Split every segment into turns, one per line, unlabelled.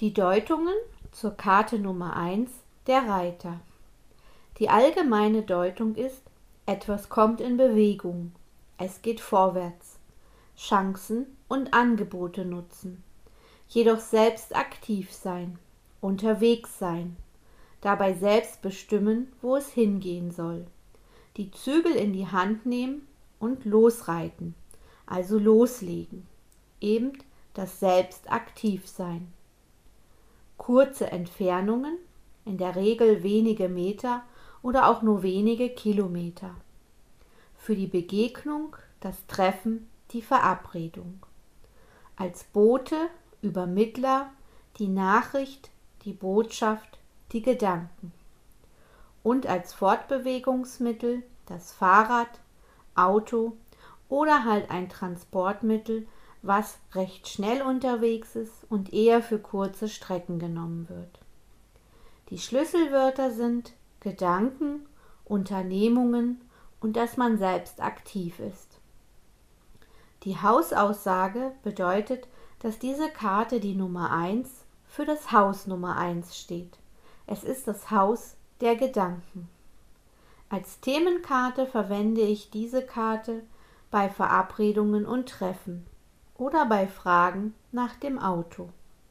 Die Deutungen zur Karte Nummer 1, der Reiter. Die allgemeine Deutung ist, etwas kommt in Bewegung, es geht vorwärts. Chancen und Angebote nutzen, jedoch selbst aktiv sein, unterwegs sein, dabei selbst bestimmen, wo es hingehen soll, die Zügel in die Hand nehmen und losreiten, also loslegen, eben das selbst aktiv sein. Kurze Entfernungen, in der Regel wenige Meter oder auch nur wenige Kilometer. Für die Begegnung, das Treffen, die Verabredung. Als Bote, Übermittler, die Nachricht, die Botschaft, die Gedanken. Und als Fortbewegungsmittel das Fahrrad, Auto oder halt ein Transportmittel, was recht schnell unterwegs ist und eher für kurze Strecken genommen wird. Die Schlüsselwörter sind Gedanken, Unternehmungen und dass man selbst aktiv ist. Die Hausaussage bedeutet, dass diese Karte die Nummer 1 für das Haus Nummer 1 steht. Es ist das Haus der Gedanken. Als Themenkarte verwende ich diese Karte bei Verabredungen und Treffen oder bei Fragen nach dem Auto.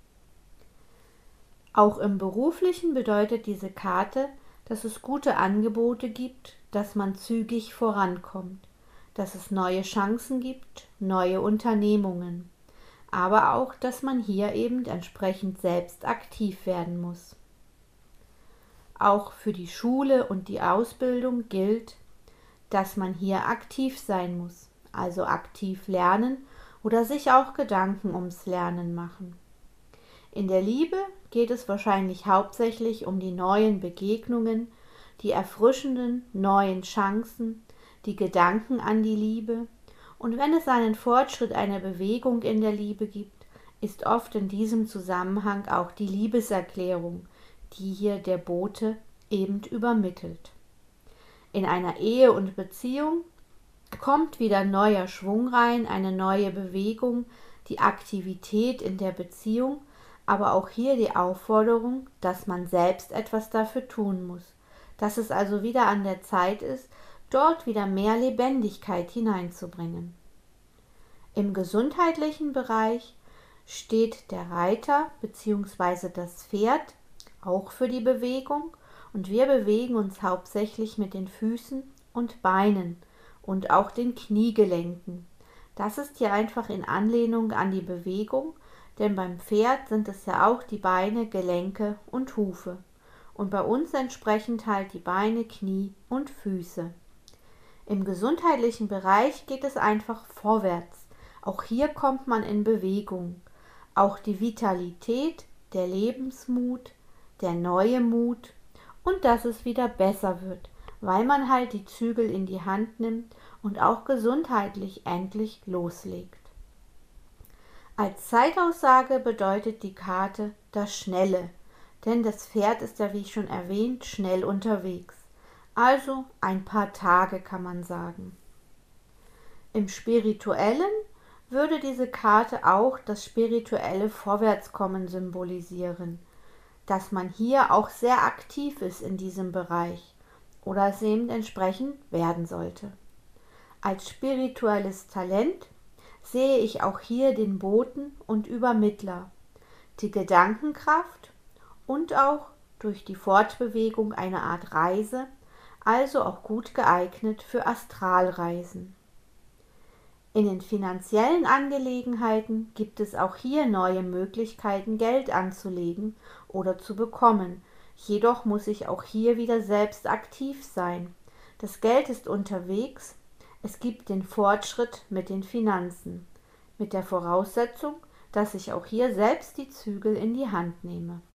Auch im Beruflichen bedeutet diese Karte, dass es gute Angebote gibt, dass man zügig vorankommt, dass es neue Chancen gibt, neue Unternehmungen, aber auch, dass man hier eben entsprechend selbst aktiv werden muss. Auch für die Schule und die Ausbildung gilt, dass man hier aktiv sein muss, also aktiv lernen oder sich auch Gedanken ums Lernen machen. In der Liebe geht es wahrscheinlich hauptsächlich um die neuen Begegnungen, die erfrischenden neuen Chancen, die Gedanken an die Liebe. Und wenn es einen Fortschritt, eine Bewegung in der Liebe gibt, ist oft in diesem Zusammenhang auch die Liebeserklärung, die hier der Bote eben übermittelt. In einer Ehe und Beziehung kommt wieder neuer Schwung rein, eine neue Bewegung, die Aktivität in der Beziehung, aber auch hier die Aufforderung, dass man selbst etwas dafür tun muss, dass es also wieder an der Zeit ist, dort wieder mehr Lebendigkeit hineinzubringen. Im gesundheitlichen Bereich steht der Reiter bzw. das Pferd auch für die Bewegung und wir bewegen uns hauptsächlich mit den Füßen und Beinen und auch den Kniegelenken. Das ist hier einfach in Anlehnung an die Bewegung, denn beim Pferd sind es ja auch die Beine, Gelenke und Hufe und bei uns entsprechend halt die Beine, Knie und Füße. Im gesundheitlichen Bereich geht es einfach vorwärts. Auch hier kommt man in Bewegung. Auch die Vitalität, der Lebensmut, der neue Mut und dass es wieder besser wird, weil man halt die Zügel in die Hand nimmt und auch gesundheitlich endlich loslegt. Als Zeitaussage bedeutet die Karte das Schnelle, denn das Pferd ist ja, wie ich schon erwähnt, schnell unterwegs. Also ein paar Tage kann man sagen. Im Spirituellen würde diese Karte auch das spirituelle Vorwärtskommen symbolisieren, dass man hier auch sehr aktiv ist in diesem Bereich oder es eben entsprechend werden sollte. Als spirituelles Talent sehe ich auch hier den Boten und Übermittler, die Gedankenkraft und auch durch die Fortbewegung eine Art Reise, also auch gut geeignet für Astralreisen. In den finanziellen Angelegenheiten gibt es auch hier neue Möglichkeiten, Geld anzulegen oder zu bekommen. Jedoch muss ich auch hier wieder selbst aktiv sein. Das Geld ist unterwegs, es gibt den Fortschritt mit den Finanzen, mit der Voraussetzung, dass ich auch hier selbst die Zügel in die Hand nehme.